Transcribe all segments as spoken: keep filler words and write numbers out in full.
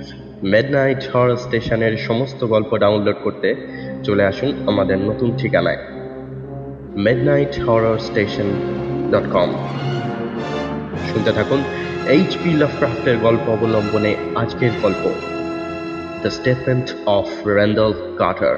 Midnight horror স্টেশনের সমস্ত গল্প ডাউনলোড করতে চলে আসুন আমাদের নতুন ঠিকানায় midnight horror station dot com. শুনতে থাকুন এইচ পি লাভক্রাফটের গল্প অবলম্বনে আজকের গল্প the statement of Randolph Carter.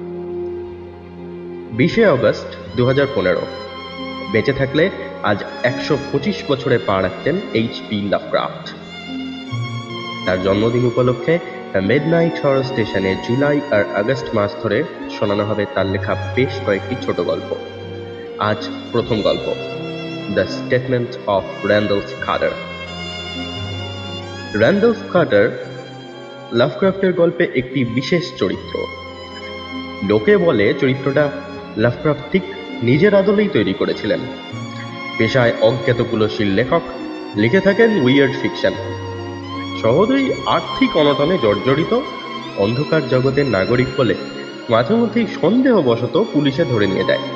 বিশে অগস্ট দু হাজার পনেরো। বেঁচে থাকলে আজ একশো পঁচিশ বছরে পা রাখতেন এইচ পি লাভক্রাফট। তার জন্মদিন উপলক্ষে মিডনাইট হরর স্টেশনে জুলাই আর আগস্ট মাস ধরে শোনানো হবে তার লেখা বেশ কয়েকটি ছোট গল্প। আজ প্রথম গল্প, the statement of Randolph Carter. Randolph Carter লাভক্রাফটের গল্পে একটি বিশেষ চরিত্র। লোকে বলে চরিত্রটা লাভক্রাফট ঠিক নিজের আদলেই তৈরি করেছিলেন। পেশায় অজ্ঞাত কুলশীল লেখক, লিখে থাকেন উইয়ার্ড ফিকশন। সহজেই আর্থিক অনটনে জর্জরিত, অন্ধকার জগতের নাগরিক বলে মাঝে মধ্যেই সন্দেহবশত পুলিশে ধরে নিয়ে যায়।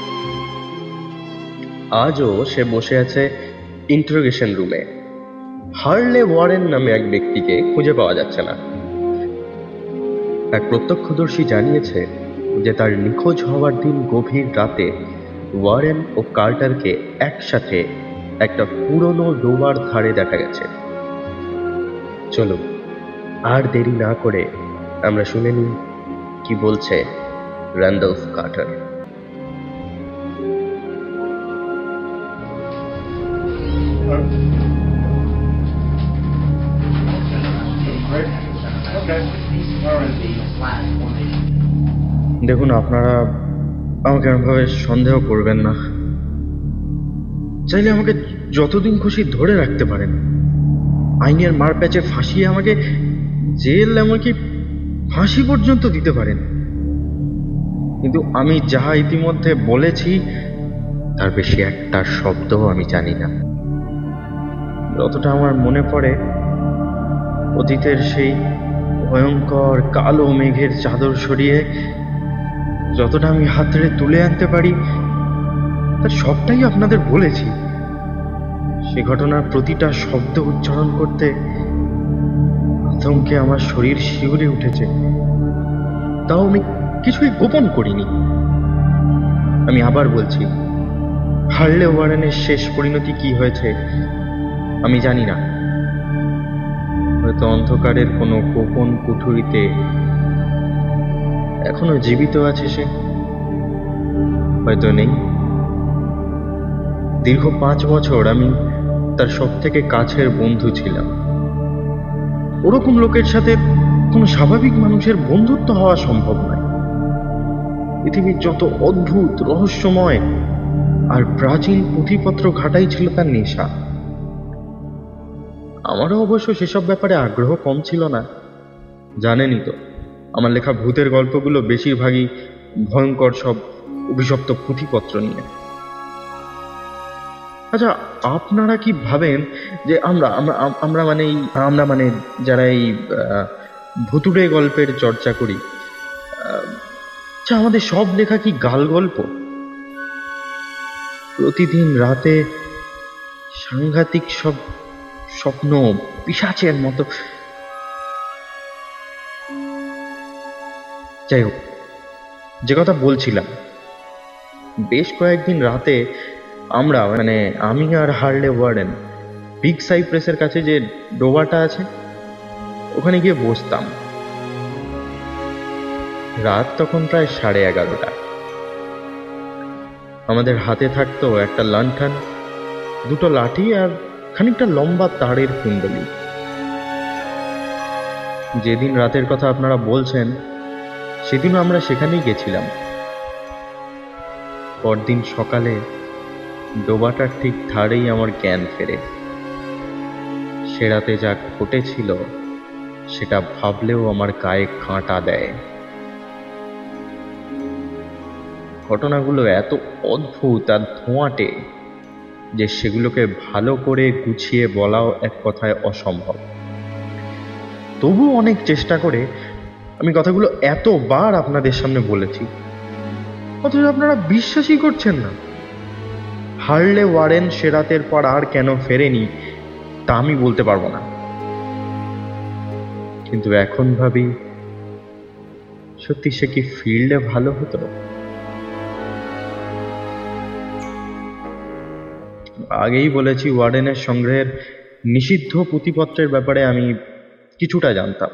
আজও সে বসে আছে ইন্টারোগেশন রুমে। হার্লে ওয়ারেন নামে এক ব্যক্তিকে খুঁজে পাওয়া যাচ্ছে না। এক প্রত্যক্ষদর্শী জানিয়েছে যে তার নিখোঁজ হওয়ার দিন গভীর রাতে ওয়ারেন ও কার্টারকে একসাথে একটা পুরনো ডোবার ধারে দেখা গেছে। চলো আর দেরি না করে আমরা শুনে নিই কি বলছে র্যান্ডলফ কার্টার। দেখুন, আপনারা আমাকে এমনভাবে সন্দেহ করবেন না। চাইলে আমাকে যতদিন খুশি ধরে রাখতে পারেন, আইনের মার প্যাচে ফাঁসিয়ে আমাকে জেল এমনকি ফাঁসি পর্যন্ত দিতে পারেন, কিন্তু আমি যা ইতিমধ্যে বলেছি তার বেশি একটা শব্দও আমি জানি না। যতটা আমার মনে পড়ে, অতীতের সেই ভয়ঙ্কর কালো মেঘের চাদর সরিয়ে যতটা আমি হাতড়ে তুলে আনতে পারি তার সবটাই আপনাদের বলেছি। সে ঘটনার প্রতিটা শব্দ উচ্চারণ করতে আতঙ্কে আমার শরীর শিউরে উঠেছে। তাও আমি কিছুই গোপন করিনি। আমি আবার বলছি, হার্লে ওয়ারেনের শেষ পরিণতি কি হয়েছে আমি জানি না। হয়তো অন্ধকারের কোনো গোপন কুঠুরিতে এখনো জীবিত আছে সে, হয়তো নেই। দীর্ঘ পাঁচ বছর আমি তার সব থেকে কাছের বন্ধু ছিলাম। ওরকম লোকের সাথে কোনো স্বাভাবিক মানুষের বন্ধুত্ব হওয়া সম্ভব নয়। পৃথিবীর যত অদ্ভুত, রহস্যময় আর প্রাচীন পুঁথিপত্র ঘাটাই ছিল তার নেশা। আমারও অবশ্য সেসব ব্যাপারে আগ্রহ কম ছিল না। জানেনই তো, আমার লেখা ভূতের গল্পগুলো বেশিরভাগই ভয়ঙ্কর সব অভিশপ্ত পুঁথিপত্র নিয়ে। আচ্ছা, আপনারা কি ভাবেন যে আমরা আমরা মানে আমরা মানে যারা এই ভুতুড়ে গল্পের চর্চা করি, আচ্ছা আমাদের সব লেখা কি গাল গল্প? প্রতিদিন রাতে সাংঘাতিক সব স্বপ্ন পিশাচের মতো। যাই হোক, যে কথা বলছিলাম, বেশ কয়েকদিন রাতে আমরা মানে আমি আর হার্লে ওয়ারেন বিগ সাইপ্রেসের কাছে যে ডোবাটা আছে ওখানে গিয়ে বসতাম। রাত তখন প্রায় সাড়ে এগারোটা। আমাদের হাতে থাকতো একটা লণ্ঠন, দুটো লাঠি আর খানিকটা লম্বা তারের কুণ্ডলি। যেদিন রাতের কথা আপনারা বলছেন সেদিনও আমরা সেখানেই গেছিলাম। পরদিন সকালে ডোবাটার ঠিক ধারেই আমার জ্ঞান ফেরে। সে রাতে যা ঘটেছিল সেটা ভাবলেও আমার গায়ে কাঁটা দেয়। ঘটনাগুলো এত অদ্ভুত আর ধোঁয়াটে যে সেগুলোকে ভালো করে গুছিয়ে বলাও এক কথায় অসম্ভব। তবু অনেক চেষ্টা করে আমি কথাগুলো এতবার আপনাদের সামনে বলেছি, অথচ আপনারা বিশ্বাসই করছেন না। হার্লে ওয়ারেন সে রাতের পর আর কেন ফেরেনি তা আমি বলতে পারবো না, কিন্তু এখন ভাবি, সত্যি সে কি ফিল্ডে ভালো হতো? আগেই বলেছি, ওয়ার্ডেনের সংগ্রহের নিষিদ্ধ পুঁথিপত্রের ব্যাপারে আমি কিছুটা জানতাম।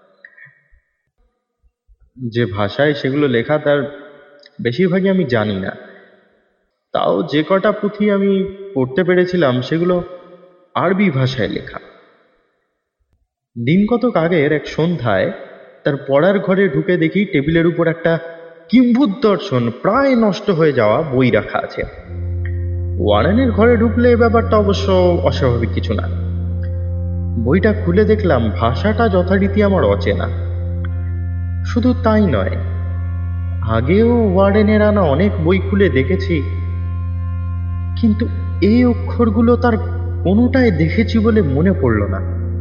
যে ভাষায় সেগুলো লেখা তার বেশিরভাগই আমি জানি না। তাও যে কটা পুঁথি আমি পড়তে পেরেছিলাম সেগুলো আরবি ভাষায় লেখা। দিন কতক আগের এক সন্ধ্যায় তার পড়ার ঘরে ঢুকে দেখি টেবিলের উপর একটা কিম্ভূত দর্শন প্রায় নষ্ট হয়ে যাওয়া বই রাখা আছে। ওয়ারেনের ঘরে ঢুকলে ব্যাপারটা অবশ্য অস্বাভাবিক কিছু না। বইটা খুলে দেখলাম ভাষাটা যথারীতি আমার অচেনা। শুধু তাই নয়, আগেও ওয়ারেনের আনা অনেক বই খুলে দেখেছি, কিন্তু এই অক্ষরগুলো তার কোনোটায় দেখেছি বলে মনে পড়ল না।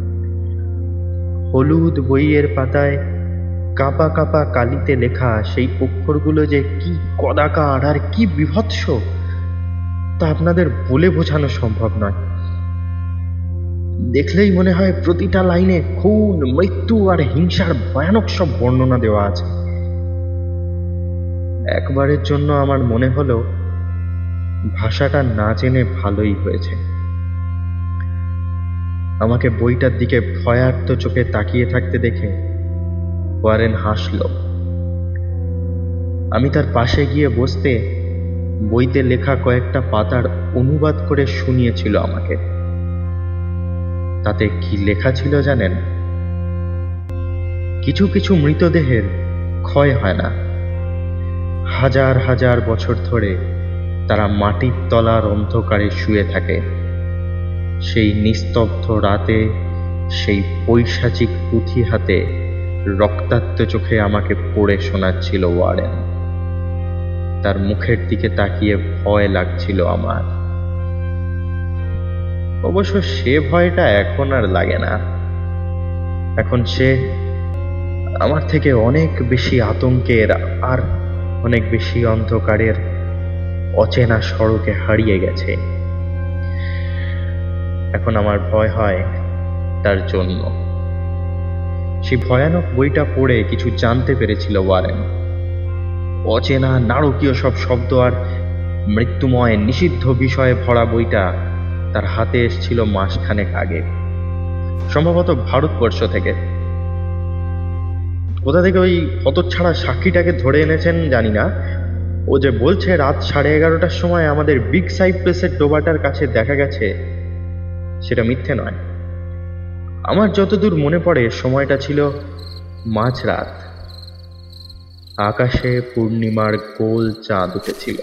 হলুদ বইয়ের পাতায় কাপা কাপা কালিতে লেখা সেই অক্ষরগুলো যে কি কদাকার আর কি বিভৎস, তা আপনাদের বলে বোঝানো সম্ভব নয়। দেখলেই মনে হয় প্রতিটা লাইনে খুন, মৃত্যু আর হিংসার ভয়ানক সব বর্ণনা দেওয়া আছে। একবারের জন্য আমার মনে হলো ভাষাটা না জেনে ভালোই হয়েছে। আমাকে বইটার দিকে ভয়ার্ত চোখে তাকিয়ে থাকতে দেখে ওয়ারেন হাসল। আমি তার পাশে গিয়ে বসতে বইতে লেখা কয়েকটা পাতার অনুবাদ করে শুনিয়েছিল আমাকে। তাতে কি লেখা ছিল জানেন? কিছু কিছু মৃতদেহের ক্ষয় হয় না, হাজার হাজার বছর ধরে তারা মাটির তলার অন্ধকারে শুয়ে থাকে। সেই নিস্তব্ধ রাতে সেই পৈশাচিক পুঁথি হাতে রক্তাক্ত চোখে আমাকে পড়ে শোনাচ্ছিল ওয়ারেন। তার মুখের দিকে তাকিয়ে ভয় লাগছিল আমার। অবশ্য সে ভয়টা এখন আর লাগে না। এখন সে আমার থেকে অনেক বেশি আতঙ্কের আর অনেক বেশি অন্ধকারের অচেনা সড়কে হারিয়ে গেছে। এখন আমার ভয় হয় তার জন্য। সেই ভয়ানক বইটা পড়ে কিছু জানতে পেরেছিল ওয়ারেন। অচেনা নারকীয় সব শব্দ আর মৃত্যুময় নিষিদ্ধ বিষয়ে ভরা বইটা তার হাতে এসেছিল মাসখানেক আগে, সম্ভবত ভারতবর্ষ থেকে। কোথা থেকে ওই হতচ্ছাড়া সাক্ষীটাকে ধরে এনেছেন জানি না। ও যে বলছে রাত সাড়ে এগারোটার সময় আমাদের বিগ সাইপ্রেসের ডোবাটার কাছে দেখা গেছে, সেটা মিথ্যে নয়। আমার যতদূর মনে পড়ে সময়টা ছিল মাঝরাত। আকাশে পূর্ণিমার গোল চাঁদ উঠেছিল।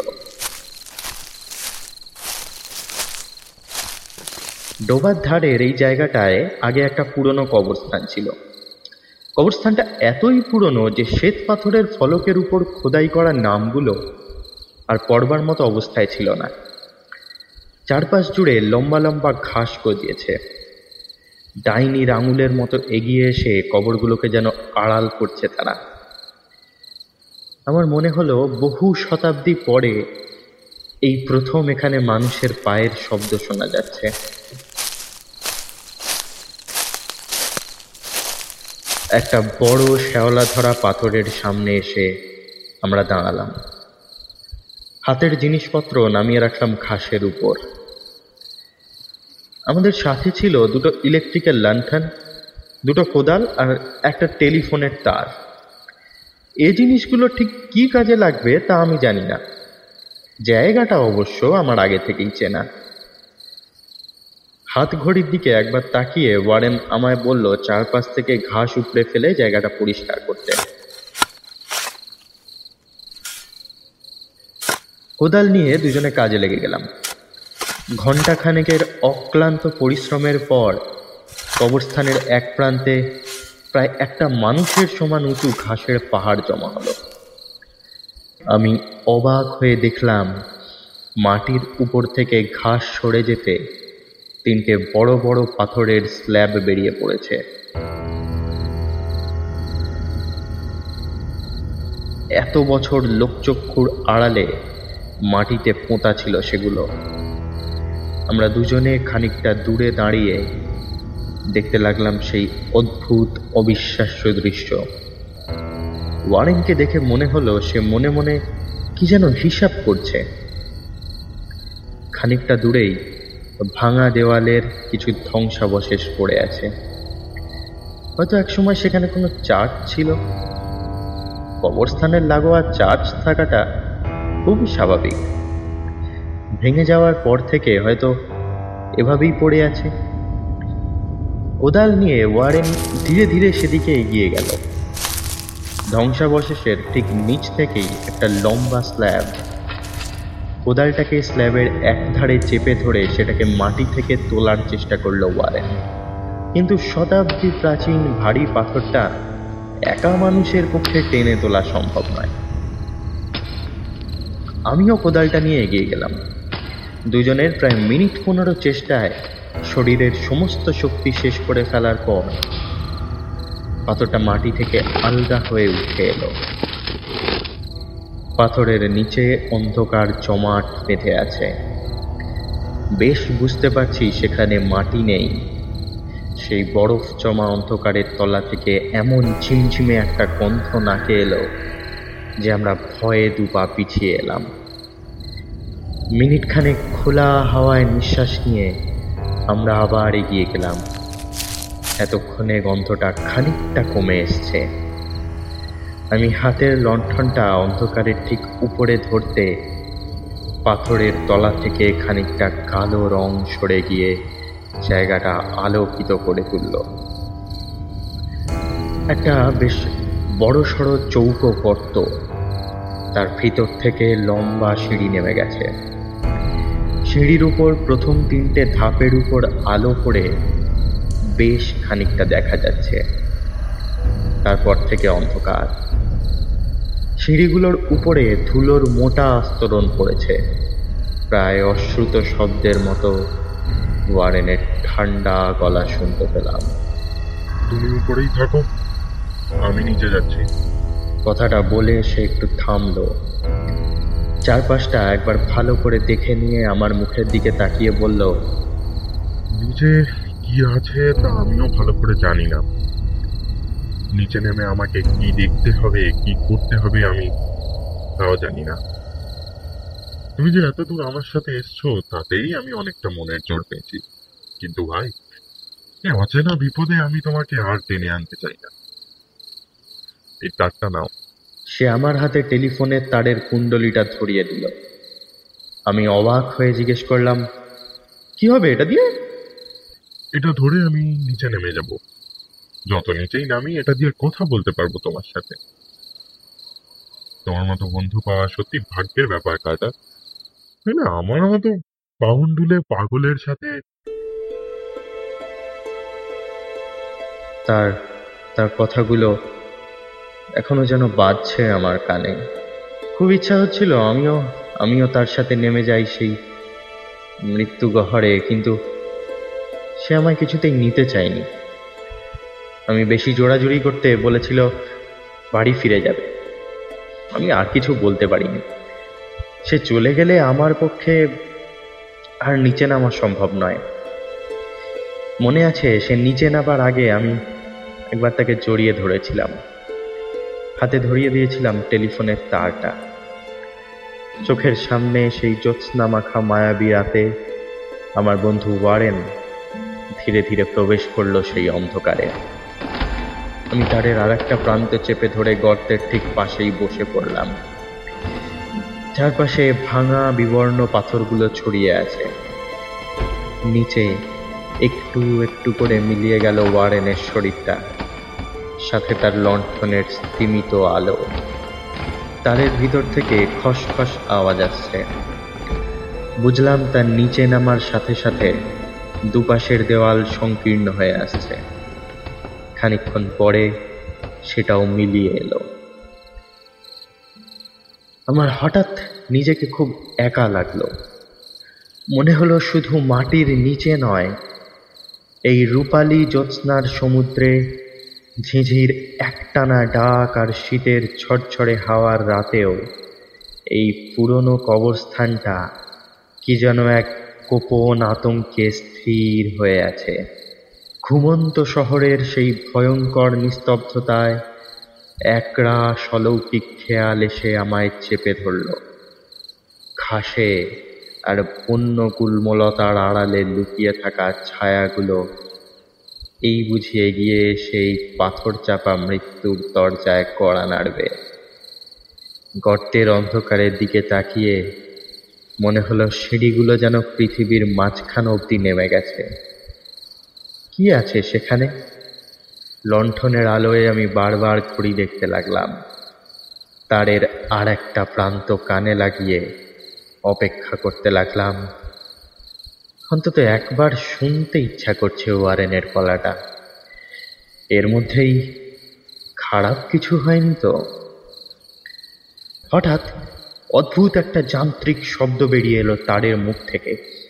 ডোবার ধারের এই জায়গাটায় আগে একটা পুরনো কবরস্থান ছিল। কবরস্থানটা এতই পুরনো যে শ্বেত পাথরের ফলকের উপর খোদাই করা নামগুলো আর পড়বার মতো অবস্থায় ছিল না। চারপাশ জুড়ে লম্বা লম্বা ঘাস গজিয়েছে। ডাইনির আঙুলের মতো এগিয়ে এসে কবরগুলোকে যেন আড়াল করছে তারা। আমার মনে হলো বহু শতাব্দী পরে এই প্রথম এখানে মানুষের পায়ের শব্দ শোনা যাচ্ছে। একটা বড় শ্যাওলা ধরা পাথরের সামনে এসে আমরা দাঁড়ালাম। হাতের জিনিসপত্র নামিয়ে রাখলাম ঘাসের উপর। আমাদের সাথে ছিল দুটো ইলেকট্রিক্যাল ল্যান্টার্ন, দুটো কোদাল আর একটা টেলিফোনের তার। এই জিনিসগুলো ঠিক কি কাজে লাগবে তা আমি জানি না। জায়গাটা অবশ্য আমার আগে থেকেই চেনা। হাত ঘড়ির দিকে একবার তাকিয়ে ওয়ারেন আমায় বলল চারপাশ থেকে ঘাস উপড়ে ফেলে জায়গাটা পরিষ্কার করতে। কোদাল নিয়ে দুজনে কাজে লেগে গেলাম। ঘণ্টা খানেকের অক্লান্ত পরিশ্রমের পর কবরস্থানের এক প্রান্তে প্রায় একটা মানুষের সমান উঁচু ঘাসের পাহাড় জমা হলো। আমি অবাক হয়ে দেখলাম মাটির উপর থেকে ঘাস সরে যেতে তিনটে বড় বড় পাথরের স্ল্যাব বেরিয়ে পড়েছে। এত বছর লোকচক্ষুর আড়ালে মাটিতে পোঁতা ছিল সেগুলো। আমরা দুজনে খানিকটা দূরে দাঁড়িয়ে দেখতে লাগলাম সেই অদ্ভুত অবিশ্বাস্য দৃশ্য। ওয়ারেনকে দেখে মনে হলো সে মনে মনে কি যেন হিসাব করছে। খানিকটা দূরেই ভাঙা দেওয়ালের কিছু ধ্বংসাবশেষ পড়ে আছে। হয়তো একসময় সেখানে কোনো চার্চ ছিল। কবরস্থানের লাগোয়া চার্চ থাকাটা খুবই স্বাভাবিক। ভেঙে যাওয়ার পর থেকে হয়তো এভাবেই পড়ে আছে। কোদাল নিয়ে ওয়ারেন ধীরে ধীরে সেদিকে এগিয়ে গেল। ধ্বংসাবশেষের ঠিক নিচ থেকেই একটা লম্বা স্ল্যাব। কোদালটাকে স্ল্যাবের এক ধারে চেপে ধরে সেটাকে মাটি থেকে তোলার চেষ্টা করলো ওয়ারেন, কিন্তু শতাব্দী প্রাচীন ভারী পাথরটা একা মানুষের পক্ষে টেনে তোলা সম্ভব নয়। আমিও কোদালটা নিয়ে এগিয়ে গেলাম। দুজনের প্রায় মিনিট পনেরো চেষ্টায় শরীরের সমস্ত শক্তি শেষ করে ফেলার পর পাথরটা মাটি থেকে আলগা হয়ে উঠে এলো। পাথরের নিচে অন্ধকার জমাট বেঁধে আছে। বেশ বুঝতে পারছি সেখানে মাটি নেই। সেই বরফ জমা অন্ধকারের তলা থেকে এমন ঝিমঝিমে একটা গন্ধ নাকে এলো যে আমরা ভয়ে দুপা পিছিয়ে এলাম। মিনিট খানেক খোলা হাওয়ায় নিঃশ্বাস নিয়ে আমরা আবার এগিয়ে গেলাম। এতক্ষণে গন্ধটা খানিকটা কমে এসছে। আমি হাতের লণ্ঠনটা অন্ধকারের ঠিক উপরে ধরতে পাথরের তলা থেকে খানিকটা কালো রং সরে গিয়ে জায়গাটা আলোকিত করে তুলল। একটা বেশ বড় সড়ো চৌকো গর্ত, তার ভিতর থেকে লম্বা সিঁড়ি নেমে গেছে। সিঁড়ির উপর প্রথম তিনটে ধাপের উপর আলো পড়ে বেশ খানিকটা দেখা যাচ্ছে। তারপর থেকে অন্ধকার। সিঁড়িগুলোর উপরে ধুলোর মোটা আস্তরণ পড়েছে। প্রায় অশ্রুত শব্দের মতো ওয়ারেনের ঠান্ডা গলা শুনতে পেলাম। তুমি উপরেই থাকো, আমি নিচে যাচ্ছি। কথাটা বলে সে একটু থামলো। চারপাশটা একবার ভালো করে দেখে নিয়ে আমার মুখের দিকে তাকিয়ে বলল, নিচে কি আছে তা আমিও ভালো করে জানি না। নিচে নেমে আমাকে কি দেখতে হবে, কি করতে হবে আমি তাও জানি না। তুমি যে এত দূর আমার সাথে এসছো তাতেই আমি অনেকটা মনের জোর পেয়েছি। কিন্তু ভাই, এ অচেনা বিপদে আমি তোমাকে আর টেনে আনতে চাই না। এই তারটা নাও। সে আমার হাতে টেলিফোনের তারের কুণ্ডলিটা ধরিয়ে দিল। আমি অবাক হয়ে জিজ্ঞেস করলাম, কি হবে এটা দিয়ে? এটা ধরে আমি নিচে নেমে যাব। যত নিচেই নামি এটা দিয়ে কথা বলতে পারবো তোমার সাথে। তোমার মতো বন্ধু পাওয়া সত্যি ভাগ্যের ব্যাপার কাটা, তাই না? আমার মতো বাউন্ডুলে পাগলের সাথে। তার তার কথাগুলো এখনো যেন বাজছে আমার কানে। খুব ইচ্ছা হচ্ছিল আমিও আমিও তার সাথে নেমে যাই সেই মৃত্যু গহ্বরে, কিন্তু সে আমায় কিছুতেই নিতে চায়নি। আমি বেশি জোরাজুরি করতে বলেছিল বাড়ি ফিরে যাবে। আমি আর কিছু বলতে পারিনি। সে চলে গেলে আমার পক্ষে আর নিচে নামা সম্ভব নয়। মনে আছে সে নিচে নামার আগে আমি একবার তাকে জড়িয়ে ধরেছিলাম, হাতে ধরিয়ে দিয়েছিলাম টেলিফোনের তারটা। চোখের সামনে সেই জ্যোৎস্না মাখা মায়াবী রাতে আমার বন্ধু ওয়ারেন ধীরে ধীরে প্রবেশ করলো সেই অন্ধকারে। আমি তারের আর একটা প্রান্ত চেপে ধরে গর্তের ঠিক পাশেই বসে পড়লাম। চারপাশে ভাঙা বিবর্ণ পাথরগুলো ছড়িয়ে আছে। নিচে একটু একটু করে মিলিয়ে গেল ওয়ারেনের শরীরটা, সাথে তার লণ্ঠনের স্তিমিত আলো। তারের ভিতর থেকে খসখস আওয়াজ আসছে। বুঝলাম তার নিচে নামার সাথে সাথে দুপাশের দেওয়াল সংকীর্ণ হয়ে আসছে। খানিকক্ষণ পরে সেটাও মিলিয়ে এলো। আমার হঠাৎ নিজেকে খুব একা লাগলো। মনে হলো শুধু মাটির নিচে নয়, এই রূপালী জ্যোৎস্নার সমুদ্রে ঝিঝির একটানা ডাক আর শীতের ঝরঝরে হাওয়ার রাতেও এই পুরনো কবরস্থানটা কি যেন এক গোপন আতঙ্কে স্থির হয়ে আছে। ঘুমন্ত শহরের সেই ভয়ঙ্কর নিস্তব্ধতায় একরাশ অলৌকিক খেয়াল এসে আমায় চেপে ধরল। ঘাসে আর বন্য গুল্মলতার আড়ালে লুকিয়ে থাকা ছায়াগুলো এই বুঝি এগিয়ে সেই পাথর চাপা মৃত্যুর দরজায় কড়া নাড়বে। গর্তের অন্ধকারের দিকে তাকিয়ে মনে হলো সিঁড়িগুলো যেন পৃথিবীর মাঝখান অবধি নেমে গেছে। কি আছে সেখানে? লণ্ঠনের আলোয় আমি বারবার ঘড়ি দেখতে লাগলাম। তারের আর একটা প্রান্ত কানে লাগিয়ে অপেক্ষা করতে লাগলাম। অন্তত একবার শুনতে ইচ্ছা করছে ওয়ারেনের গলাটা। এর মধ্যেই খারাপ কিছু হয়নি তো? হঠাৎ অদ্ভুত একটা যান্ত্রিক শব্দ বেরিয়ে এলো তারের মুখ থেকে।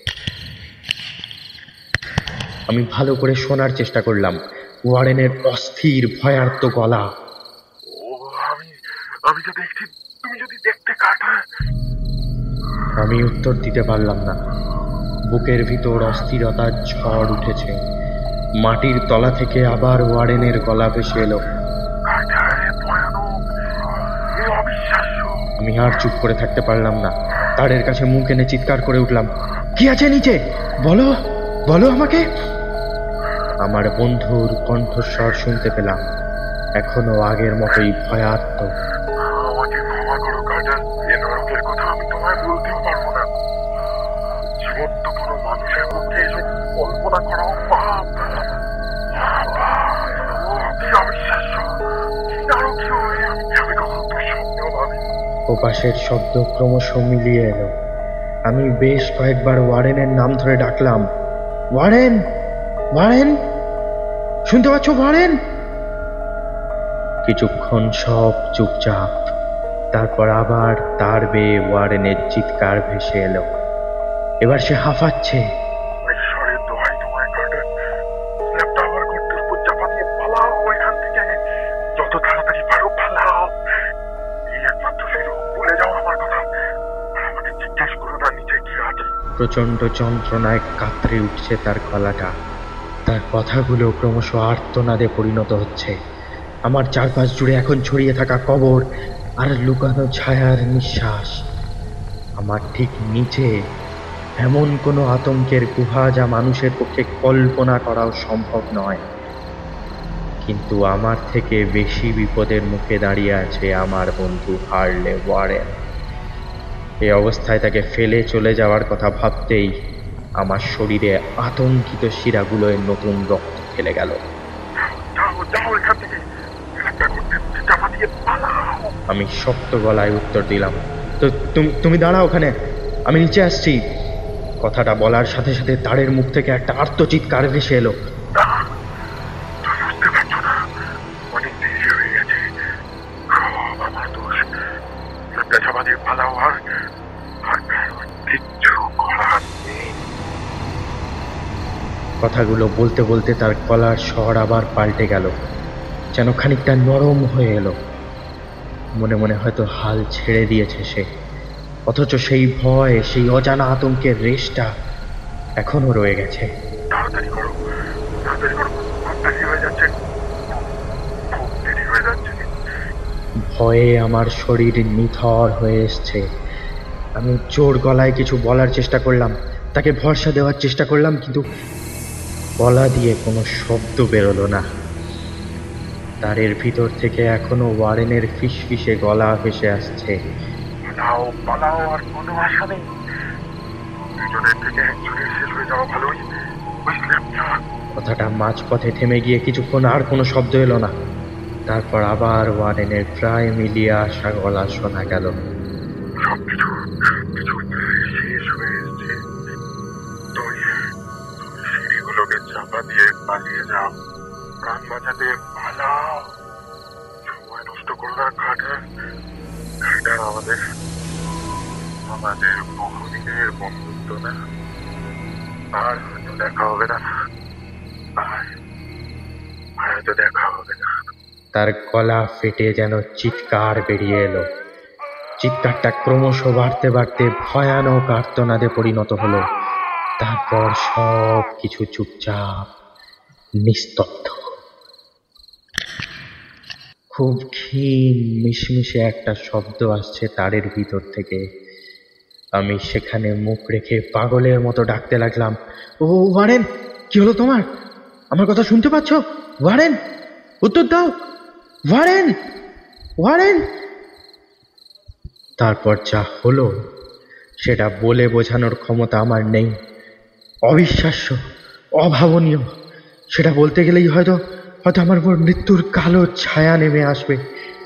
আমি ভালো করে শোনার চেষ্টা করলাম। ওয়ারেনের অস্থির ভয়ার্ত গলা। ও আমি আমি যা দেখছি, তুমি যদি দেখতে কাটা। আমি উত্তর দিতে পারলাম না। বুকের ভিতর অস্থিরতার ঝড় উঠেছে। মাটির তলা থেকে আবার ওয়ারেনের গলা ভেসে এলো। আমি আর চুপ করে থাকতে পারলাম না। তারের কাছে মুখ এনে চিৎকার করে উঠলাম, কি আছে নিচে? বলো বলো আমাকে। আমার বন্ধুর কণ্ঠস্বর শুনতে পেলাম, এখনো আগের মতোই ভয়ার্ত। আমাকে ক্ষমা করো কাটার, এ নরকের কথা আমি তোমায় বলতেও পারবো না। জীবন্ত কোনো মানুষের পক্ষে এসব কল্পনা করাও পাপ। অতি অবিশ্বাস্য, নারকীয় হয়ে আমি আমি কখনো তোর স্বপ্নেও ভাবিনি। ওপাশের শব্দ ক্রমশ মিলিয়ে এলো। আমি বেশ কয়েকবার ওয়ারেনের নাম ধরে ডাকলাম, ওয়ারেন ওয়ারেন, শুনতে পাচ্ছ ওয়ারেন? কিছুক্ষণ সব চুপচাপ। তারপর আবার তার বেয়ে ওয়ারেনের চিৎকার ভেসে এলো। এবার সে হাঁফাচ্ছে। ঈশ্বরের দোহাই তোমায় কাটার, ল্যাপটা আমার গর্তের উপর চাপা দিয়ে পালাও ওইখান থেকে, যত তাড়াতাড়ি পারো পালাও। এই একমাত্র সুযোগ, বলে যাও আমার কথা, আর আমাকে জিজ্ঞেস করো না নিচে কি আছে। প্রচন্ড যন্ত্রণায় কাতরে উঠছে তার গলাটা। তার কথাগুলো ক্রমশ আর্তনাদে পরিণত হচ্ছে। আমার চারপাশ জুড়ে এখন ছড়িয়ে থাকা কবর আর লুকানো ছায়ার নিঃশ্বাস। আমার ঠিক নিচে এমন কোনো আতঙ্কের গুহা যা মানুষের পক্ষে কল্পনা করাও সম্ভব নয়। কিন্তু আমার থেকে বেশি বিপদের মুখে দাঁড়িয়ে আছে আমার বন্ধু হার্লে ওয়ারেন। এই অবস্থায় তাকে ফেলে চলে যাওয়ার কথা ভাবতেই আমার শরীরে আতঙ্কিত শিরাগুলোয় নতুন রক্ত ফেলে গেল। আমি শক্ত গলায় উত্তর দিলাম, তো তুমি দাঁড়াও ওখানে, আমি নিচে আসছি। কথাটা বলার সাথে সাথে তারের মুখ থেকে একটা আর্তচিৎকার ভেসে এলো। কথাগুলো বলতে বলতে তার গলার স্বর আবার পাল্টে গেল, যেন খানিকটা নরম হয়ে এলো। মনে মনে হয়তো হাল ছেড়ে দিয়েছে সে, অথচ সেই ভয়, সেই অজানা আতঙ্কের রেশটা এখনো রয়ে গেছে। তাড়াতাড়ি করো, তাড়াতাড়ি করো, দেরি হয়ে যাচ্ছে, খুব দেরি হয়ে যাচ্ছে। ভয়ে আমার শরীর নিথর হয়ে এসছে। আমি জোর গলায় কিছু বলার চেষ্টা করলাম, তাকে ভরসা দেওয়ার চেষ্টা করলাম, কিন্তু গলা দিয়ে কোনো শব্দ বেরোলো না। তারের ভিতর থেকে এখনো ওয়ারেনের ফিসফিসে গলা ভেসে আসছে, পালাও পালাও, আর কোনো আশা নেই। দুজনের থেকে একজনের শেষ হয়ে যাওয়া ভালোই, বুঝলাম না। কথাটা মাঝপথে থেমে গিয়ে কিছুক্ষণ আর কোনো শব্দ এলো না। তারপর আবার ওয়ারেনের প্রায় মিলিয়ে আসা গলা শোনা গেল, সবকিছু সবকিছু শেষ হয়ে এসছে। তুই সিঁড়িগুলোকে চাপা দিয়ে পালিয়ে যাও, প্রাণ বাঁচাতে পালাও। সময় নষ্ট করো না কাটার, কাটার আমাদের আমাদের বহুদিনের বন্ধুত্ব না, আর হয়তো দেখা হবে না, আর হয়তো দেখা হবে না। তার গলা ফেটে যেন চিৎকার বেরিয়ে এলো। চিৎকারটা ক্রমশ বাড়তে বাড়তে ভয়ানক আর্তনাদে পরিণত হলো। তারপর সব কিছু চুপচাপ। নিস্তব্ধ। খুব ক্ষীণ মিশমিশে একটা শব্দ আসছে তারের ভিতর থেকে। আমি সেখানে মুখ রেখে পাগলের মতো ডাকতে লাগলাম, ও ওয়ারেন, কি হলো তোমার? আমার কথা শুনতে পাচ্ছ? ওয়ারেন, উত্তর দাও, ওয়ারেন, ওয়ারেন। তারপর যা হলো সেটা বলে বোঝানোর ক্ষমতা আমার নেই। অবিশ্বাস্য, অভাবনীয়। সেটা বলতে গেলেই হয়তো হয়তো আমার উপর মৃত্যুর কালো ছায়া নেমে আসবে।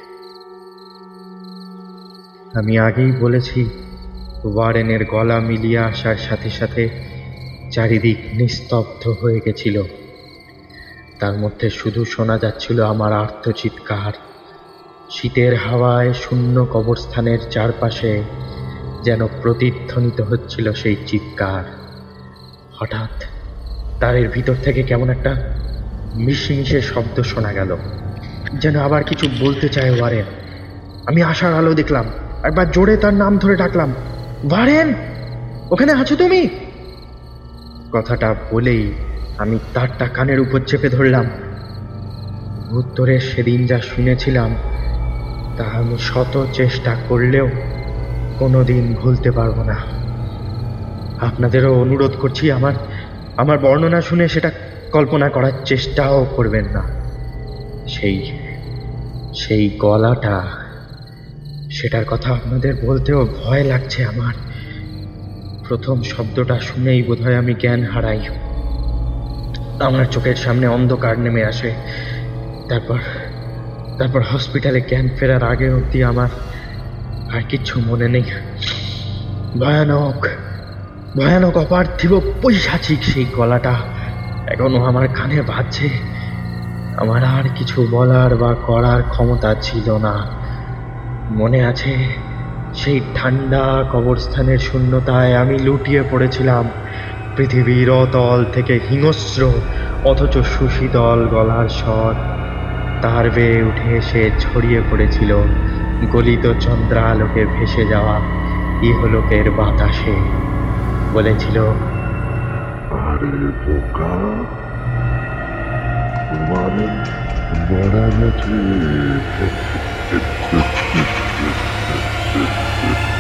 আমি আগেই বলেছি, ওয়ারেনের গলা মিলিয়ে আসার সাথে সাথে চারিদিক নিস্তব্ধ হয়ে গেছিল। তার মধ্যে শুধু শোনা যাচ্ছিল আমার আর্তচিৎকার। শীতের হাওয়ায় শূন্য কবরস্থানের চারপাশে যেন প্রতিধ্বনিত হচ্ছিল সেই চিৎকার। হঠাৎ তারের ভিতর থেকে কেমন একটা মিশমিশে শব্দ শোনা গেল, যেন আবার কিছু বলতে চায় ওয়ারেন। আমি আশার আলো দেখলাম, একবার জোরে তার নাম ধরে ডাকলাম, ওয়ারেন, ওখানে আছো তুমি? কথাটা বলেই আমি তারটা কানের উপর চেপে ধরলাম। উত্তরে সেদিন যা শুনেছিলাম তা আমি শত চেষ্টা করলেও কোনোদিন ভুলতে পারবো না। আপনাদেরও অনুরোধ করছি, আমার আমার বর্ণনা শুনে সেটা কল্পনা করার চেষ্টাও করবেন না। সেই সেই গলাটা, সেটার কথা আপনাদের বলতেও ভয় লাগছে আমার। প্রথম শব্দটা শুনেই বোধহয় আমি জ্ঞান হারাই। আমার চোখের সামনে অন্ধকার নেমে আসে। তারপর তারপর হসপিটালে জ্ঞান ফেরার আগে অবধি আমার আর কিচ্ছু মনে নেই। ভয়ানক ভয়ানক অপার্থিব পৈশাচিক সেই গলাটা এখনো আমার কানে বাজছে। আমার আর কিছু বলার বা করার ক্ষমতা ছিল না। মনে আছে, সেই ঠান্ডা কবরস্থানের শূন্যতায় আমি লুটিয়ে পড়েছিলাম। পৃথিবীর অতল থেকে হিংস্র অথচ সুশীতল গলার স্বর তার বেয়ে উঠে এসে ছড়িয়ে পড়েছিল গলিত চন্দ্রালোকে ভেসে যাওয়া ইহলোকের বাতাসে। বলেছিল, আরে বোকা, তোমার মরা গেছে।